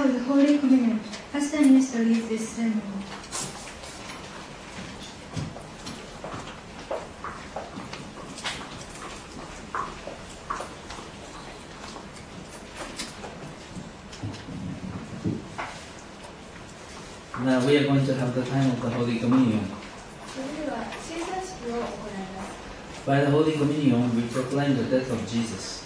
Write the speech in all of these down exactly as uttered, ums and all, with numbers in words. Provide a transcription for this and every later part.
hold the Holy Communion. As the minister leads this ceremony. Now we are going to have the time of the Holy Communion. By the Holy Communion, we proclaim the death of Jesus.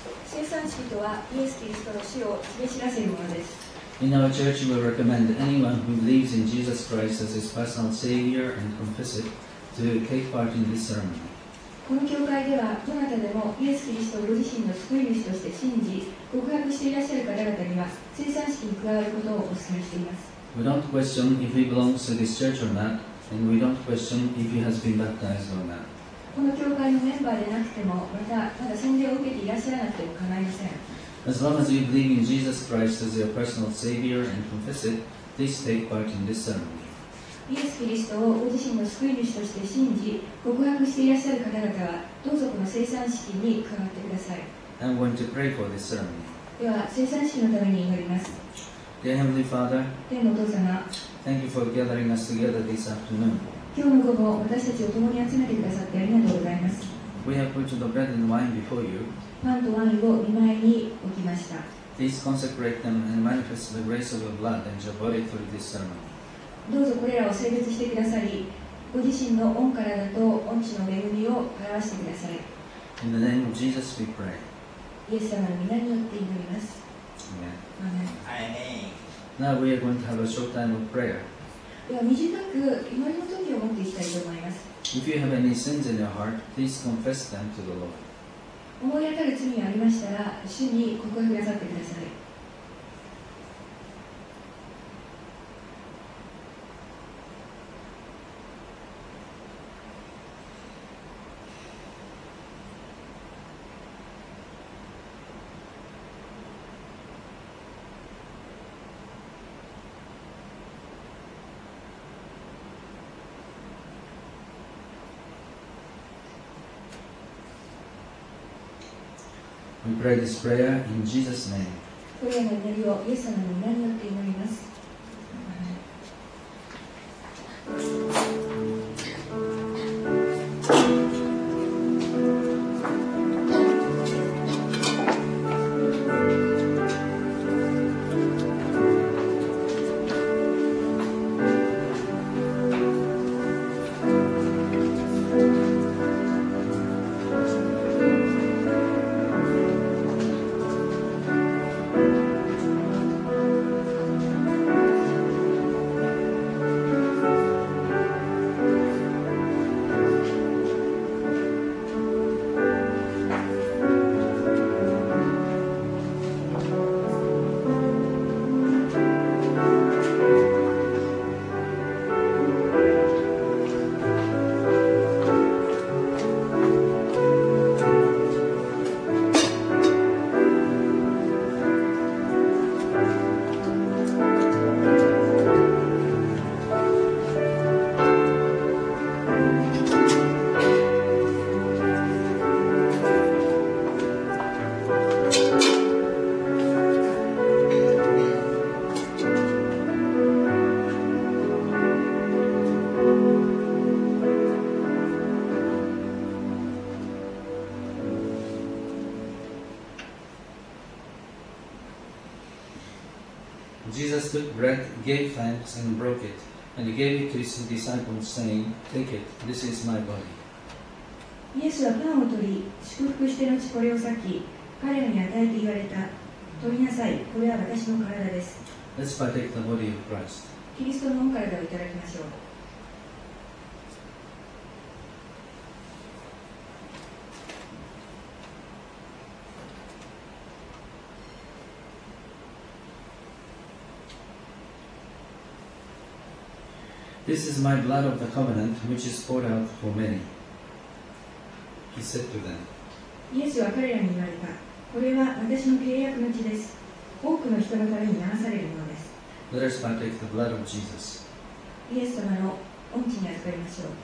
In our church, we recommend anyone who believes in Jesus Christ as his personal Savior and confess it to take part in this ceremony. この教会では、どなたでもイエス・キリストをご自身の救い主として信じ、告白していらっしゃる方々には、聖餐式に加わることをお勧めしています。 We don't question if he belongs to this church or not, and we don't question if he has been baptized or not. この教会のメンバーでなくても、また、まだ洗礼を受けていらっしゃらなくても構いません。 As long as you believe in Jesus Christ as your personal Savior and confess it, please take part in this ceremony. イエス・キリストをご自身の救い主として信じ、告白していらっしゃる方々は、どうぞこの聖餐式に加わってください。 I'm going to pray for this ceremony. では、聖餐式のために祈ります。 Dear Heavenly Father, 天のお父様、 thank you for gathering us together this afternoon. 今日の午後、私たちを共に集めてくださってありがとうございます。 We have put the bread and wine before you. パンとワインを御前に置きました。 Please consecrate them and manifest the grace of your blood and your body through this ceremony. どうぞこれらを聖別してくださり、ご自身の御体と御地の恵みを表してください。 In the name of Jesus we pray. イエス様の皆によって祈ります。 Amen. Now we are going to have a short time of prayer. では短く祈りの時を持っていきたいと思います。 If you have any sins in your heart, please confess them to the Lord. 思い当たる罪がありましたら、主に告白なさってください。 We pray this prayer in Jesus' name. これらの祈りをイエス様の皆によって祈ります。 Jesus took bread, gave thanks, and broke it, and he gave it to his disciples, saying, "Take it, this is my body." イエスはパンを取り、祝福して後これを裂き、彼らに与えて言われた。取りなさい、これは私の体です。 Let's partake the body of Christ. キリストの御体をいただきましょう。 This is my blood of the covenant, which is poured out for many. He said to them. イエスは彼らに言われた。これは私の契約の血です。多くの人のために流されるものです。 Let us partake the blood of Jesus. イエス様の御血に預かりましょう。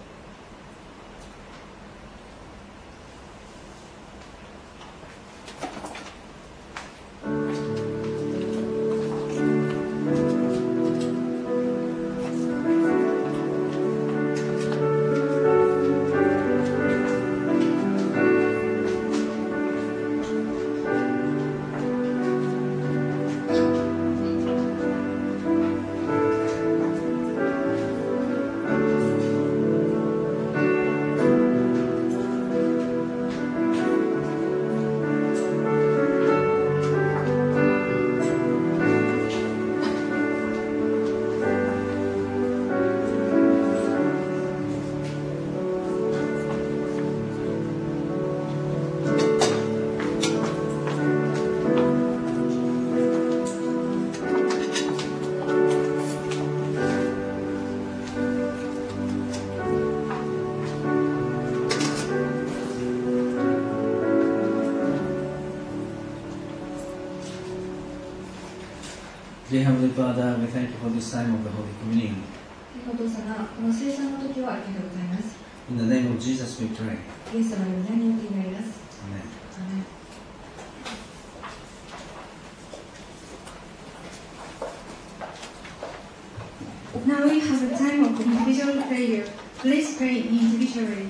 Dear Heavenly Father, we thank you for this time of the Holy Communion. お父様、この聖餐の時はありがとうございます。 In the name of Jesus we pray. イエス様の皆によって祈ります。 Amen. アーメン。 Now we have a time of individual prayer. Please pray individually.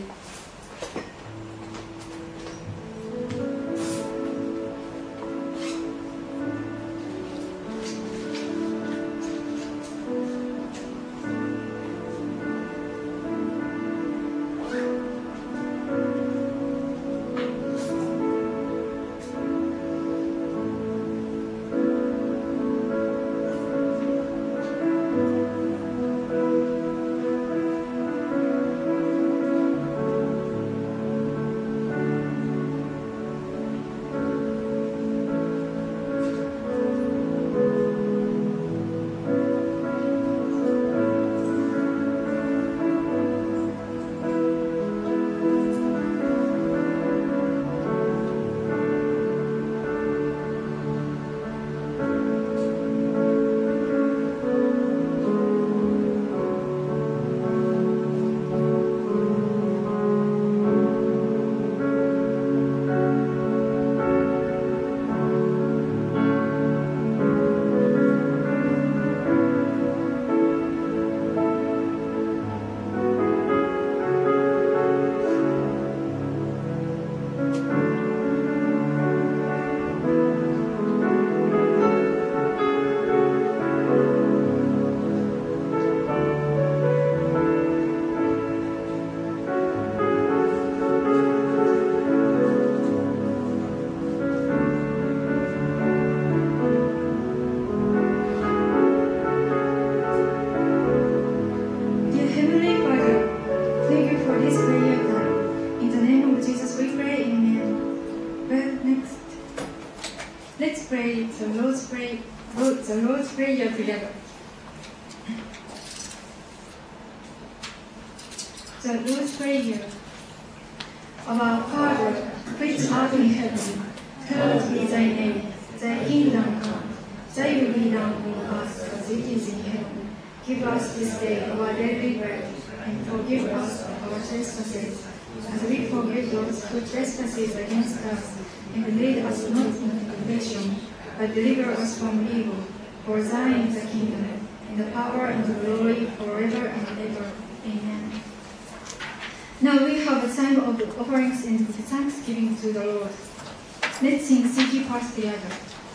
Let's pray the Lord's Prayer, the Lord's Prayer together. The Lord's Prayer. Our Father, which art in heaven, hallowed be thy name. Thy kingdom come. Thy will be done on earth as it is in heaven. Give us this day our daily bread, and forgive us our trespasses, as we forgive those who trespasses against us. And lead us not into temptation, but deliver us from evil. For thine is the kingdom, and the power, and the glory, forever and ever. Amen. Now we have a time of offerings and thanksgiving to the Lord. Let's sing C G parts together.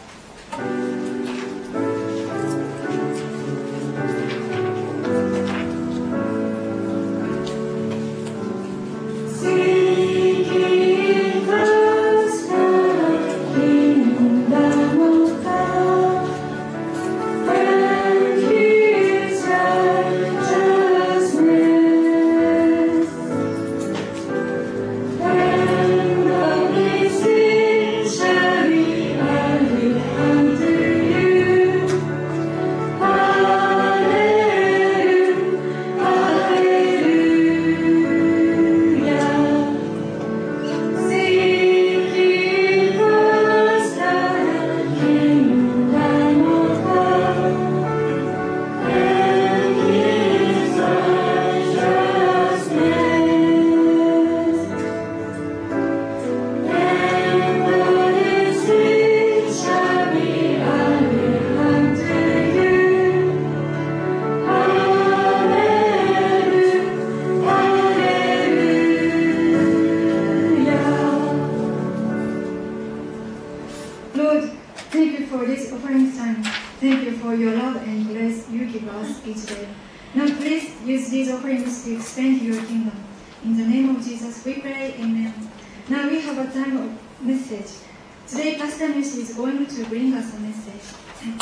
Lord, thank you for this offering time. Thank you for your love and grace you give us each day. Now please use these offerings to expand your kingdom. In the name of Jesus we pray, amen. Now we have a time of message. Today Pastor Mishi is going to bring us a message.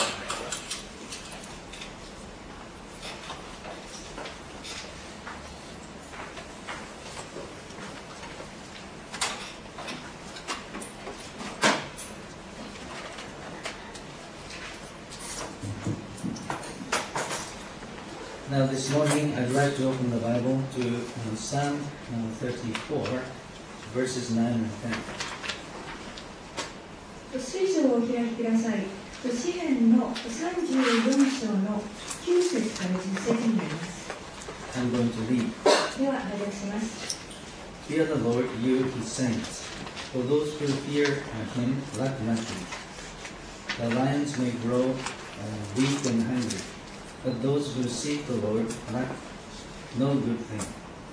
Now this morning I'd like to open the Bible to uh, Psalm uh, thirty-four, verses nine and ten. 聖書をお開きください。 詩編のさんじゅうよん章のきゅう節からじゅっ節になります。 I'm going to read. では、拝読します。 Fear the Lord, you his saints, for those who fear him lack nothing. The lions may grow uh, weak and hungry, but those who seek the Lord lack no good thing.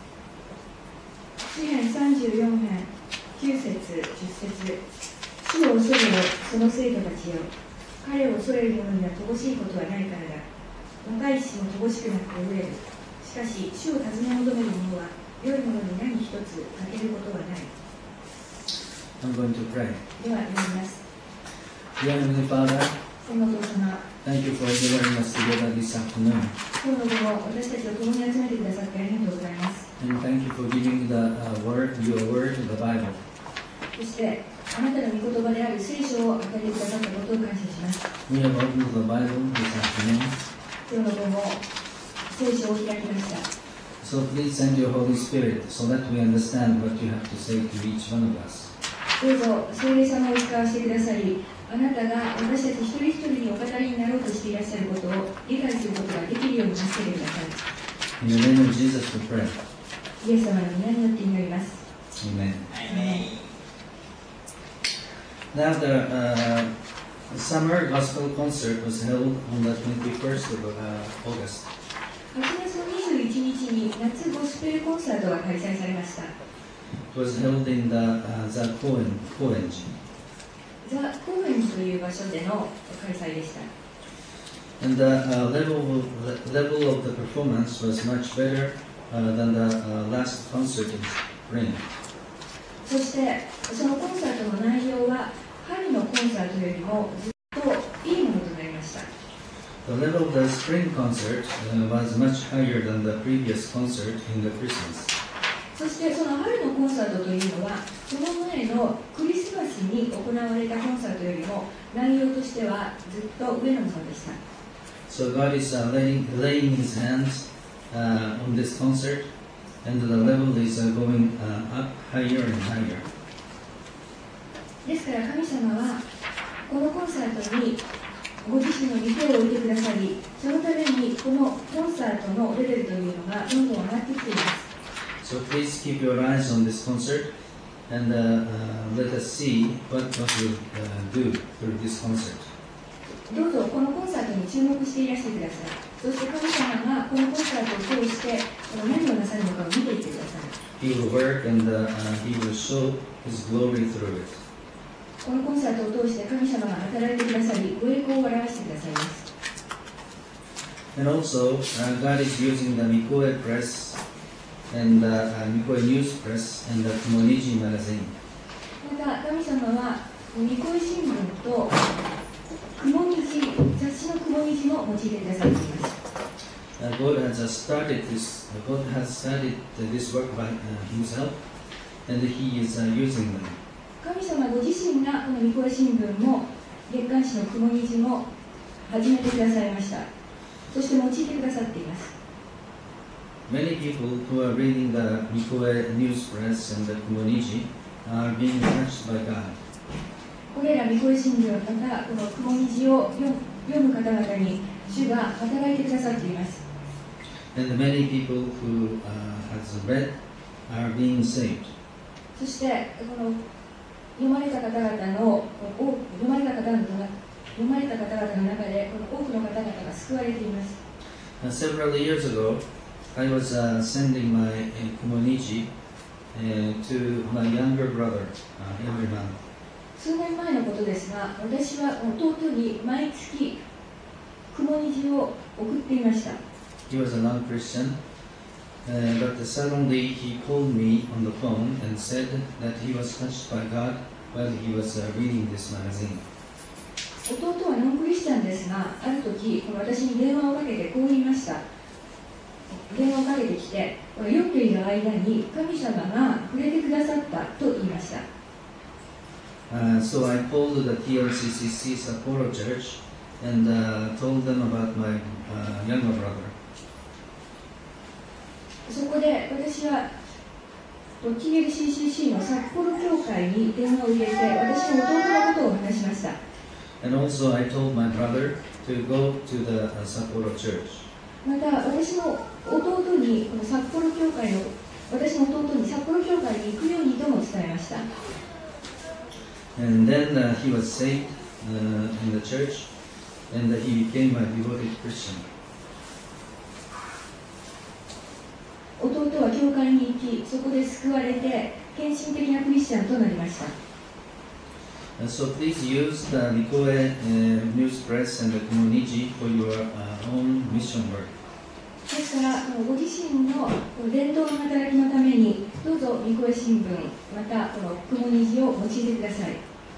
詩編さんじゅうよん編きゅう節、じゅっ節。主を恐れよ、その生徒たちよ。彼を恐れる者には乏しいことはないからだ。若いしも乏しくなって飢える。しかし、主を尋ね求める者は、良いものに何一つ欠けることはない。 I'm going to pray. では、読みます。 Dear Heavenly Father, 天のお父様、 thank you for gathering us together this afternoon. 今日の午後、私たちを共に集めてくださってありがとうございます。 And thank you for giving the uh, word, your word, the Bible. そして、あなたの御言葉である聖書を与えてくださったことを感謝します。 We have opened the Bible this afternoon. 今日の午後、聖書を開きました。 So please send your Holy Spirit so that we understand what you have to say to each one of us. どうぞ聖霊様を使わせてくださり、あなたが私たち一人一人にお語りになろうとしていらっしゃることを理解することができるように助けてください。 In the name of Jesus we pray. イエス様の皆によって祈ります。 Amen. Amen. Now the uh, summer gospel concert was held on the twenty-first of uh, August. はちがつのにじゅういちにちに夏ゴスペルコンサートが開催されました。 It was held in the uh, the Koen, Koenji. ザ・コーエンという場所での開催でした。 And the uh, level, of, level of the performance was much better uh, than the uh, last concert in spring. そしてそのコンサートの内容は春のコンサートよりもずっといいものとなりました。 The level of the spring concert uh, was much higher than the previous concert in the Christmas. そしてその春のコンサートというのはその前のクリスマスに行われたコンサートよりも内容としてはずっと上のものでした。 So God is uh, laying, laying His hands uh, on this concert, and the level is uh, going uh, up higher and higher. ですから神様はこのコンサートにご自身の御手を置いてくださり、そのためにこのコンサートのレベルというのがどんどん上がってきています。 So please keep your eyes on this concert, and uh, uh, let us see what God will uh, do through this concert. どうぞこのコンサートに注目していらしてください。そして神様がこのコンサートを通して何をなさるのかを見ていってください。 He will work, and uh, uh, He will show His glory through it. このコンサートを通して神様が働いてくださり、ご栄光を表してくださいます。 And also, uh, God is using the Mikoe Press and the uh, Mikoe News Press and the Kumoniji magazine. また神様はニコイ新聞と雲虹、雑誌の雲虹も用いてくださっています。 Uh, God has uh, started this. Uh, God has started uh, this work by uh, Himself, and He is uh, using them. 神様ご自身がこのニコイ新聞も月刊誌の雲虹も始めてくださいました。そして用いてくださっています。 Many people who are reading the Mikoe News Press and the Kumoniji are being touched by God. これらニコイ新聞またこの雲虹を読む方々に主が働いてくださっています。 And many people who uh, has read are being saved. そしてこの読まれた方々の読まれた方々が読まれた方々の中でこの多くの方々が救われています。 Uh, several years ago, I was uh, sending my uh, Kumoniji uh, to my younger brother uh, every month. 数年前のことですが、私は弟に毎月雲虹を送っていました。 He was a non-Christian, uh, but suddenly he called me on the phone and said that he was touched by God while he was uh, reading this magazine. 弟はノンクリスチャンですが、ある時私に電話をかけてこう言いました。電話をかけてきて、読んでいる間に神様が触れてくださったと言いました。 Uh, so I called the T L C C C Sapporo Church and uh, told them about my uh, younger brother. そこで私は ティーエルシーシーシー の札幌教会に電話を入れて私の弟のことを話しました。 And also I told my brother to go to the uh, Sapporo church. また私の弟にこの札幌教会の私の弟に札幌教会に行くようにとも伝えました。 And then uh, he was saved uh, in the church, and uh, he became a devoted Christian. 弟は教会に行き、そこで救われて献身的なクリスチャンとなりました。 Uh, so please use the Nikoe uh, News Press and the Komoniji for your uh, own mission work. ですから、ご自身の伝道の働きのために、どうぞニコエ新聞、またこの雲虹を用いてください。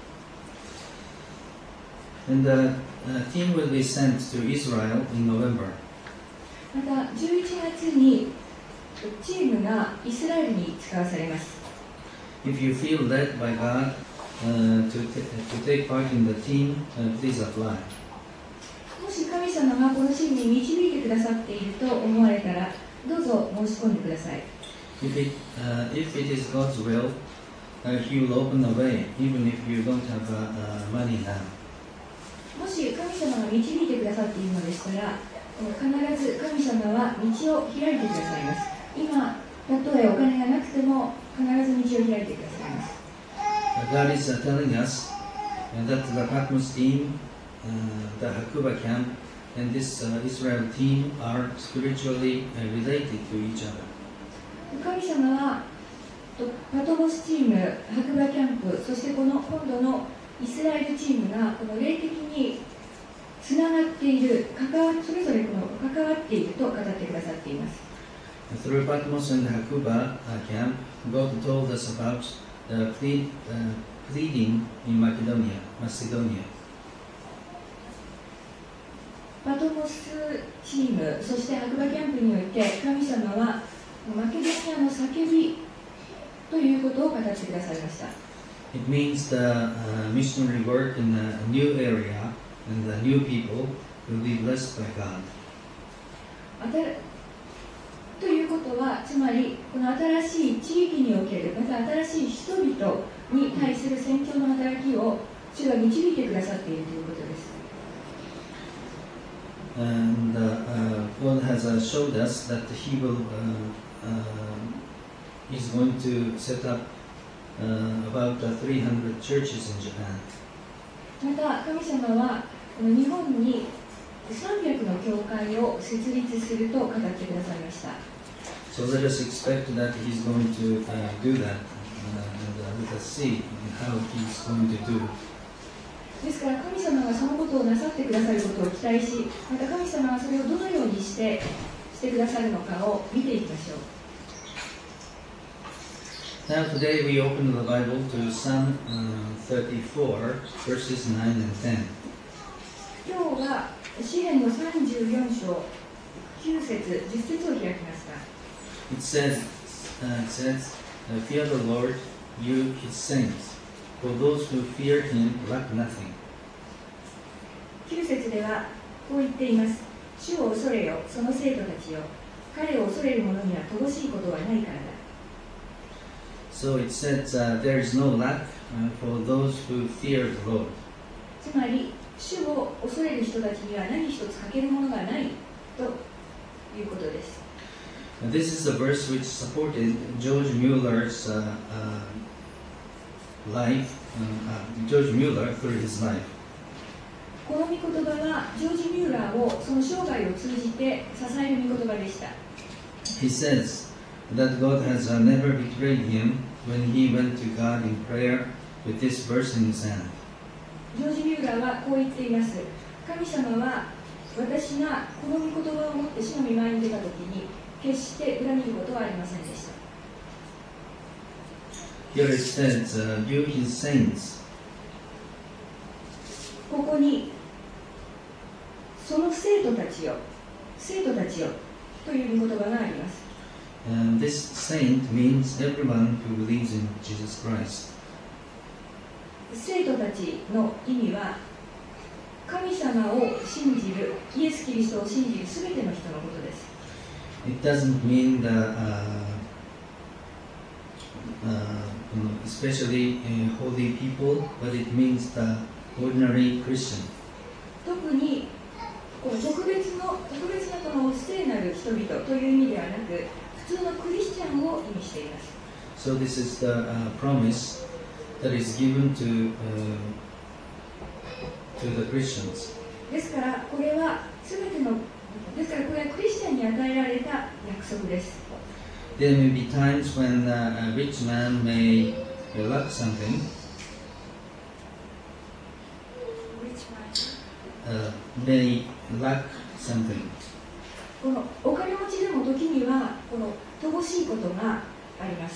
And the uh, team will be sent to Israel in November. またじゅういちがつにチームがイスラエルに使わされます。 If you feel led by God uh, to, t- to take part in the team, uh, please apply. もし神様がこのチームに導いてくださっていると思われたら、どうぞ申し込んでください。 If it, uh, if it is God's will, uh, He will open a way, even if you don't have uh, uh, money now. もし神様が導いてくださっているのでしたら、必ず神様は道を開いてくださいます。今、たとえお金がなくても必ず道を開いてくださいます。 Uh, God is uh, telling us uh, that the Patmos team, uh, the Hakuba camp, and this uh, Israel team are spiritually uh, related to each other. 神様はとパトモスチーム、白馬キャンプ、そしてこの今度のイスラエルチームがこの霊的につながっている、関わそれぞれこの関わっていると語ってくださっています。 Through Patmos and Hakuba uh, camp, God told us about the plead, uh, pleading in Macedonia. Macedonia. パトモスチーム、そして白馬キャンプにおいて神様はマケドニアの叫びということを語ってくださいました。 It means the uh, missionary work in a new area and the new people will be blessed by God. あたということは、つまりこの新しい地域における、また新しい人々に対する宣教の働きを主が導いてくださっているということです。 And uh, uh, God has uh, showed us that He will uh, uh, He's going to set up uh, about uh, three hundred churches in Japan. また神様はこの日本にさんびゃくの教会を設立すると語ってくださいました。 So let us expect that He's going to uh, do that, uh, and uh, let us see how He's going to do. ですから神様がそのことをなさってくださることを期待し、また神様がそれをどのようにしてしてくださるのかを見ていきましょう。 Now today we open the Bible to Psalm uh, thirty-four, verses nine and ten. 今日は詩篇のさんじゅうよん章きゅう節じゅっ節を開きますが、 It says, uh, it says, uh, Fear the Lord, you His saints, for those who fear Him lack nothing. きゅう節ではこう言っています。主を恐れよ、その生徒たちよ。彼を恐れる者には乏しいことはないからだ。 So it says uh, there is no lack uh, for those who fear the Lord. つまり、主を恐れる人たちには何一つ欠けるものがないということです。 And this is a verse which supported George Mueller's uh, uh, life, uh, uh, George Mueller through his life. この御言葉はジョージ・ミューラーをその生涯を通じて支える御言葉でした。 He says that God has uh, never betrayed him when he went to God in prayer with this verse in his hand. ジョージ・ミューラーはこう言っています。神様は私がこの御言葉を持って主の御前に出たときに決して裏切ることはありませんでした。 Here it says, uh, you his saints. ここにその生徒たちよ、生徒たちよという御言葉があります。 And this saint means everyone who believes in Jesus Christ. 生徒たちの意味は神様を信じる、イエス・キリストを信じるすべての人のことです。 It doesn't mean the, uh, uh, especially uh, holy people, but it means the ordinary Christian. 特にこの特別の特別なこの聖なる人々という意味ではなく、普通のクリスチャンを意味しています。 So this is the uh, promise that is given to uh, to the Christians. ですからこれはすべてのですからこれはクリスチャンに与えられた約束です。 There may be times when uh, a rich man may lack something, uh, may lack something. このお金持ちでも時にはこの乏しいことがあります。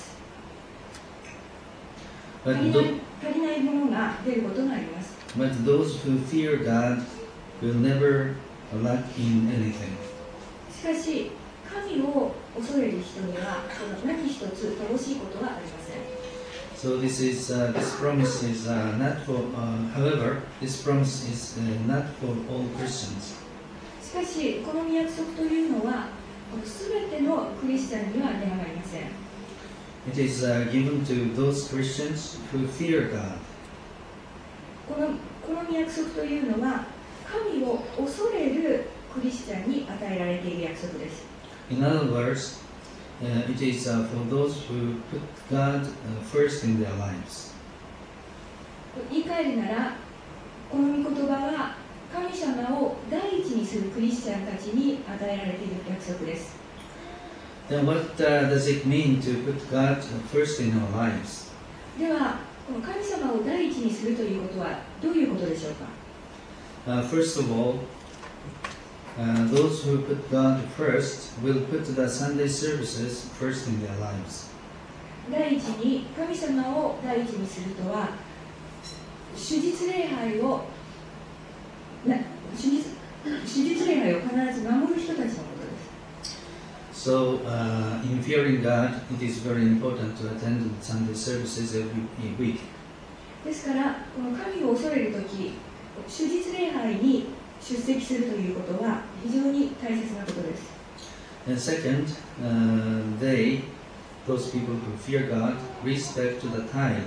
足 But, りない tho- 足りないものが出ることがあります。 but those who fear God will never lack in anything. しかし神を恐れる人にはこの何一つ乏しいことはありません。 So this is uh, this promise is uh, not for. Uh, however, this promise is uh, not for all Christians. しかしこの約束というのはすべてのクリスチャンには当てはまりません。 It is uh, given to those Christians who fear God. このこの約束というのは神を恐れるクリスチャンに与えられている約束です。 In other words, uh, it is uh, for those who put God uh, first in their lives. 言い換えるならこの御言葉は神様を第一にするクリスチャンたちに与えられている約束です。 Then what uh, does it mean to put God first in our lives? ではこの神様を第一にするということはどういうことでしょうか。 Uh, first of all, uh, those who put God first will put the Sunday services first in their lives. 第一に神様を第一にするとは主日礼拝をな主日主日礼拝を必ず守る人たちのことです。 So, uh, in fearing God, it is very important to attend the Sunday services every week. ですからこの神を恐れるとき主日礼拝に出席するということは非常に大切なことです。 And second, uh, they, those people who fear God, respect to the tithe.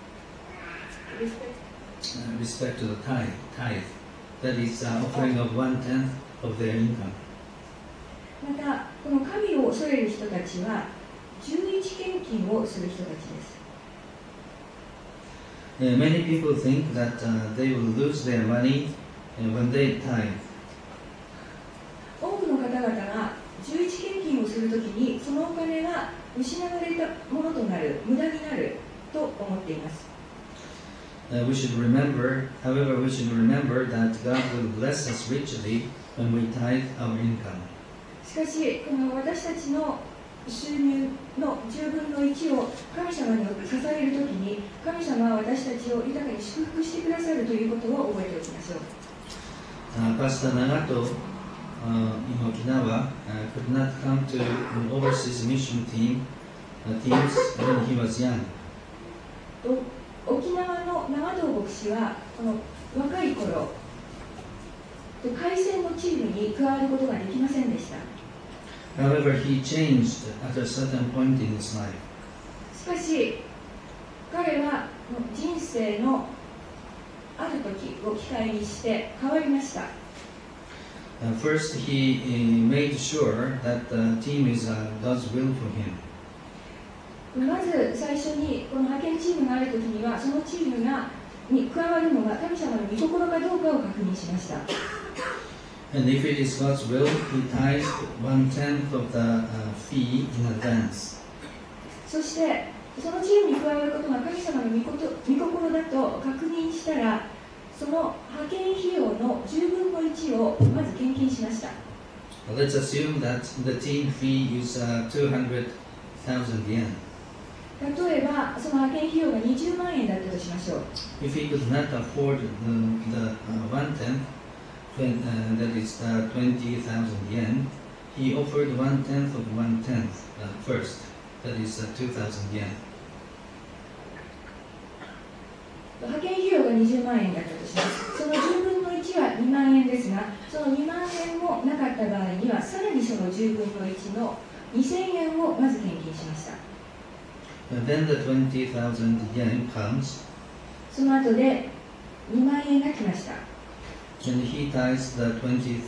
Uh, respect to the tithe, tithe. That is uh, offering of one tenth of their income. またこの神を恐れる人たちは十一献金をする人たちです。 Uh, many people think that uh, they will lose their money uh, when they tithe. 多くの方々が十一献金をするときにそのお金が失われたものとなる、無駄になると思っています。 Uh, we should remember, however, we should remember that God will bless us richly when we tithe our income. しかしこの私たちの収入のじゅうぶんのいちを神様に捧げるときに神様は私たちを豊かに祝福してくださるということを覚えておきましょう。 Uh, Pastor Nagato uh, in Okinawa uh, could not come to an overseas mission team uh, teams when he was young. 沖縄の長藤牧師はこの若い頃海戦のチームに加わることができませんでした。 However, he changed at a certain point in his life. しかし彼は人生のある時を機会にして変わりました。 Uh, first, he uh, made sure that the team is uh, God's will for him. まず最初にこの派遣チームがある時にはそのチームがに加わるのが神様の御心かどうかを確認しました。 And if it is God's will, he tithes one tenth of the uh, fee in advance. そしてそのチームに加わることが神様の御こと御心だと確認したらその派遣費用のじゅうぶんのいちをまず献金しました。 Well, let's assume that the team fee is uh, two hundred thousand yen. 例えばその派遣費用がにじゅうまんえんだったとしましょう。 If he could not afford the, the uh, one tenth, then, uh, that is uh, twenty thousand yen, he offered one tenth of one tenth uh, first, that is uh, two thousand yen. 派遣費用がにじゅうまんえんだったとします。そのじゅうぶんのいちはにまんえんですが、そのにまんえんもなかった場合にはさらにそのじゅうぶんのいちのにせんえんをまず献金しました。 And then the twenty thousand yen comes. その後でにまん円が来ました。 And he tithes the twenty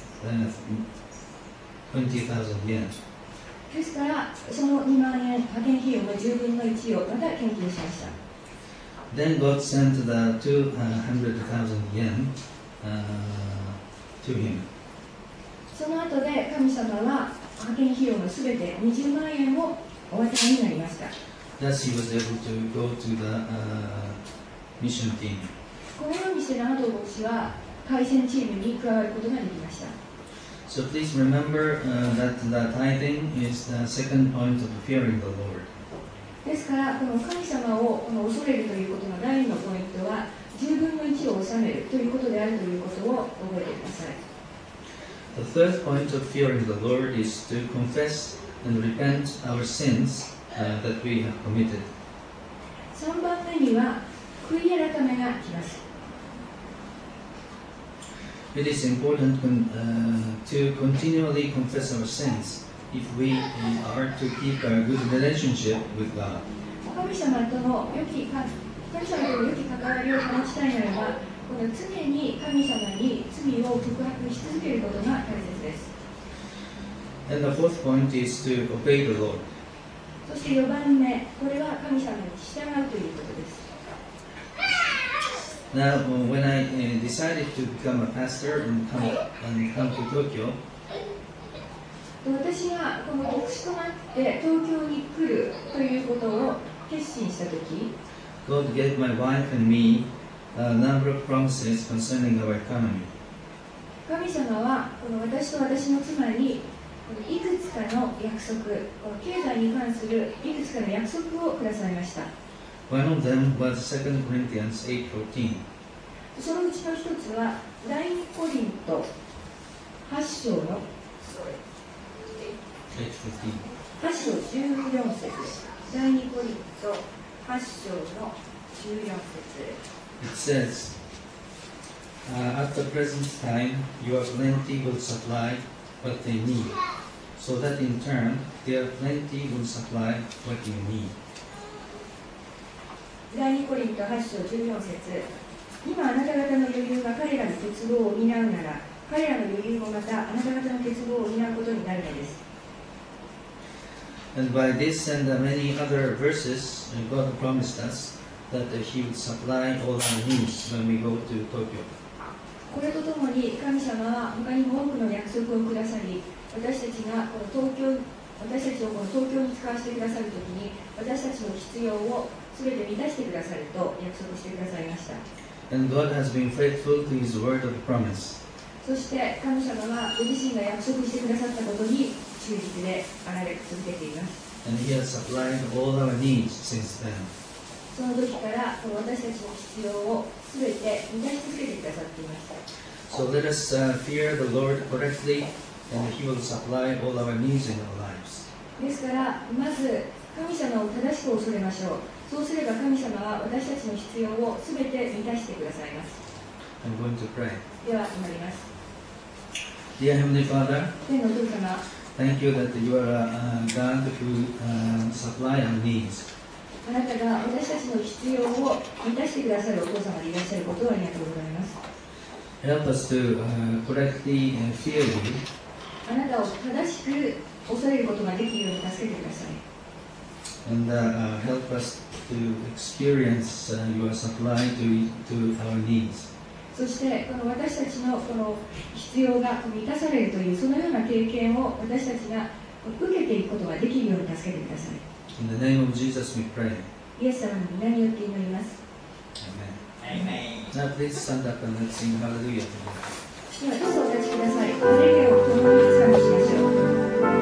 thousand yen. ですからそのにまん円派遣費用のじゅうぶんのいちをまた献金しました。 Then God sent the two hundred thousand yen uh, to him. その後で神様は派遣費用のすべてにじゅうまん円をお渡しになりました。 Thus he was able to go to the uh, mission team. このようにしてラナド牧師は開戦チームに加わることができました。 So please remember uh, that the tithing is the second point of fearing the Lord. ですからこの神様をこの恐れるということの第二のポイントはじゅうぶんのいちを納めるということであるということを覚えてください。 The third point of fearing the Lord is to confess and repent our sins uh, that we have committed. さんばんめには悔い改めが来ます。 It is important con- uh, to continually confess our sins if we are to keep a good relationship with God. 神様との良きか神様との良き関わりを保ちたいならば、この常に神様に罪を告白し続けることが大切です。 And the fourth point is to obey the Lord. そしてよばんめ、これは神様に従うということです。 Now, when I uh, decided to become a pastor and come, and come to Tokyo, 私がこの牧師となって東京に来るということを決心したとき、 God gave my wife and me a number of promises concerning our economy. 神様はこの私と私の妻にこのいくつかの約束、この経済に関するいくつかの約束をくださいました。 One of them was Second Corinthians eight fourteen. そのうちの一つは第二コリントはち章の eight fifteen. はち章じゅうよん節です。第二コリントはち章のじゅうよん節。 It says, uh, at the present time, your plenty will supply what they need, so that in turn, their plenty will supply what you need. 第二コリントはち章じゅうよん節。今あなた方の余裕が彼らの欠乏を補うなら、彼らの余裕もまたあなた方の欠乏を補うことになるのです。 And by this and uh, many other verses, uh, God promised us that uh, He would supply all our needs when we go to Tokyo. これとともに神様は他にも多くの約束をくださり、私たちがこの東京私たちをこの東京に使わせてくださるときに、私たちの必要をすべて満たしてくださると約束してくださいました。 And God has been faithful to His word of promise. そして神様はご自身が約束してくださったことに忠実であられ続けています。 And He has supplied all our needs since then. その時からこの私たちの必要をすべて満たし続けてくださっていました。 So let us uh, fear the Lord correctly, and He will supply all our needs in our lives. ですからまず神様を正しく恐れましょう。そうすれば神様は私たちの必要をすべて満たしてくださいます。 I'm going to pray. では祈ります。 Dear Heavenly Father, 天のお父様、 thank you that you are a, a God who uh, supply our needs. あなたが私たちの必要を満たしてくださるお父様でいらっしゃることをありがとうございます。 Help us to uh, correctly uh, fear you. あなたを正しく恐れることができるように助けてください。 And uh, uh, help us to experience uh, your supply to, to our needs. そしてこの私たちのこの必要が満たされるというそのような経験を私たちが受けていくことができるように助けてください。 In the name of Jesus we pray. イエス様の皆によって祈ります。 Amen. Now please stand up and let's sing Hallelujah together. ではどうぞお立ちください。ハレルヤを共に賛美しましょう。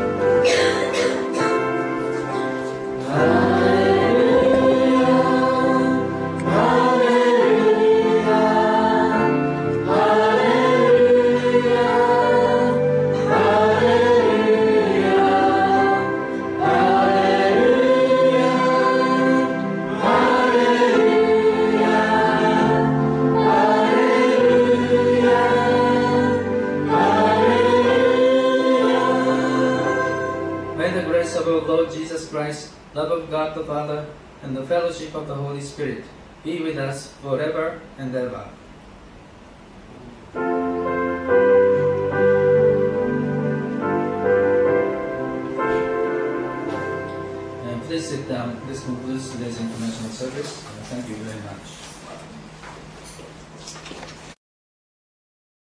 Christ, love of God the Father, and the fellowship of the Holy Spirit be with us forever and ever. please sit down. This concludes today's informational service. Uh, thank you very much.